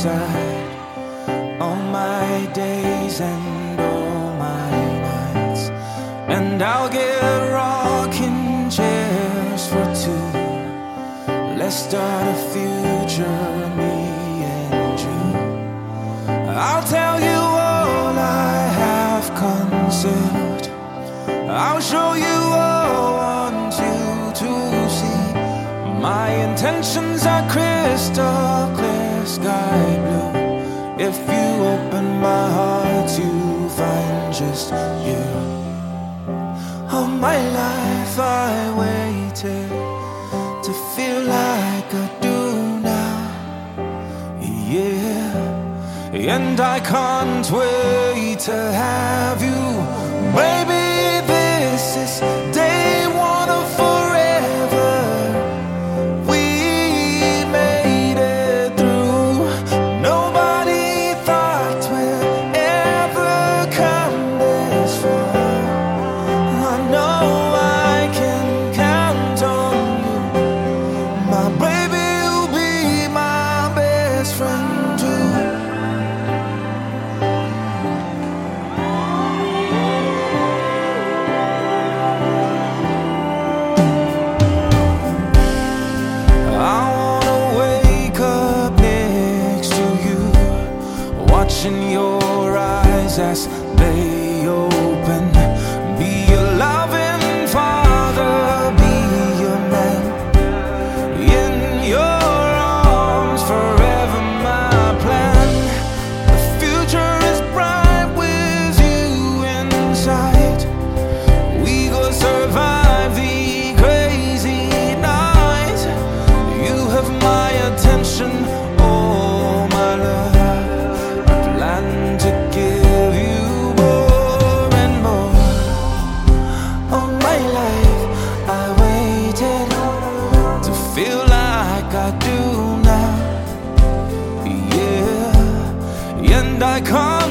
side all my days and all my nights, and I'll get rocking chairs for two. Let's start a future, me and you. I'll tell you all I have concealed. I'll show you all I want you to see. My intentions are crystal clear, sky blue. If you open my heart, you find just you. All my life I waited to feel like I do now, yeah. And I can't wait to have you, baby. This is day one of forever. We made it through. Nobody thought we'd ever come this far. I know I can count on you, my baby. You'll be my best friend too. Watching your eyes as they open, be your loving father, be your man. In your arms, forever my plan. The future is bright with you inside. We go survive the crazy night. You have my attention, oh my love. To give you more and more. All my life I waited to feel like I do now, yeah. And I can't